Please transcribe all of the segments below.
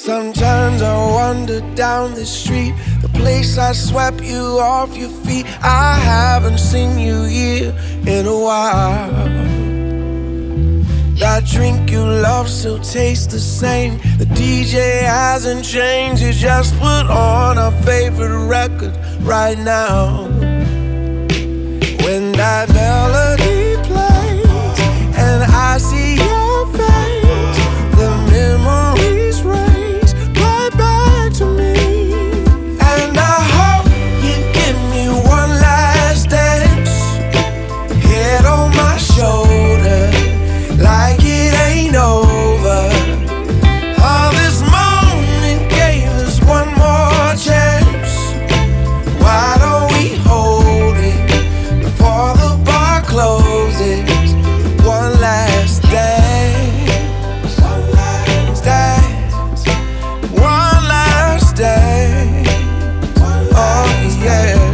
Sometimes I wander down the street, the place I swept you off your feet. I haven't seen you here in a while. That drink you love still tastes the same. The DJ hasn't changed, you just put on our favorite record right now. When that melody plays and I see your face, the memories race right back to me. And I hope you give me one last dance, head on my shoulder, like it ain't over. Oh, this moment gave us one more chance. Why don't we hold it before the bar closes? One last dance, one last dance, one last dance. Oh yeah.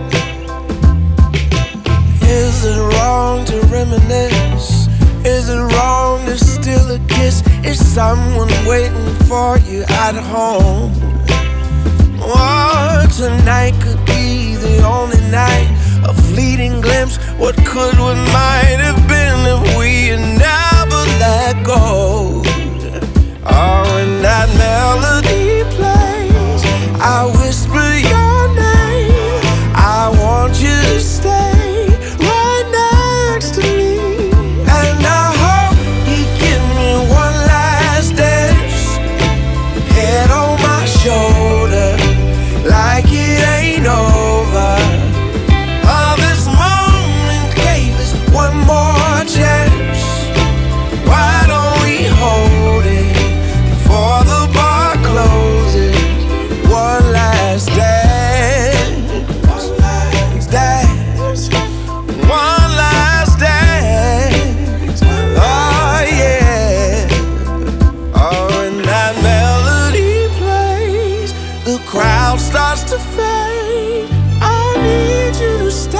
Is it wrong to reminisce? Is it wrong to steal a kiss? Is someone waiting for you at home? Oh, tonight could be the only night, a fleeting glimpse, what could, what might have been if we had never let go. Oh, when that melody plays, I whisper your name, I want you to stay right next to me. And I hope you give me one last dance, head on my shoulder, like it ain't over. Oh, this moment gave us one more chance. Why don't we hold it before the bar closes? One last dance, one last dance, one last dance. Oh yeah. Oh, when that melody plays, the crowd starts to fade. I need you to stay.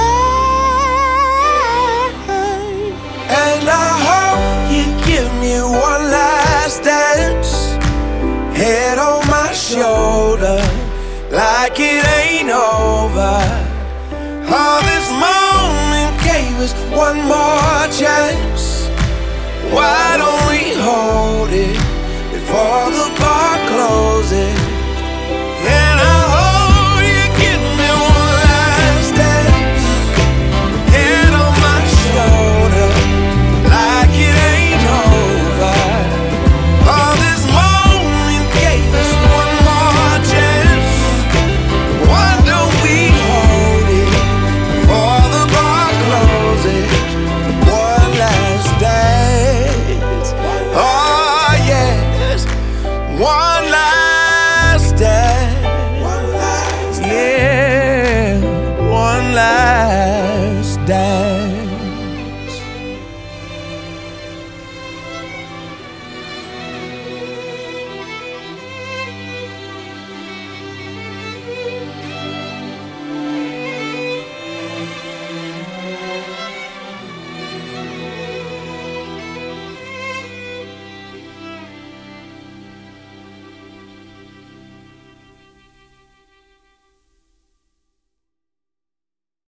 And I hope you give me one last dance, head on my shoulder, like it ain't over. Oh, this moment gave us one more chance. Why don't we hold it before the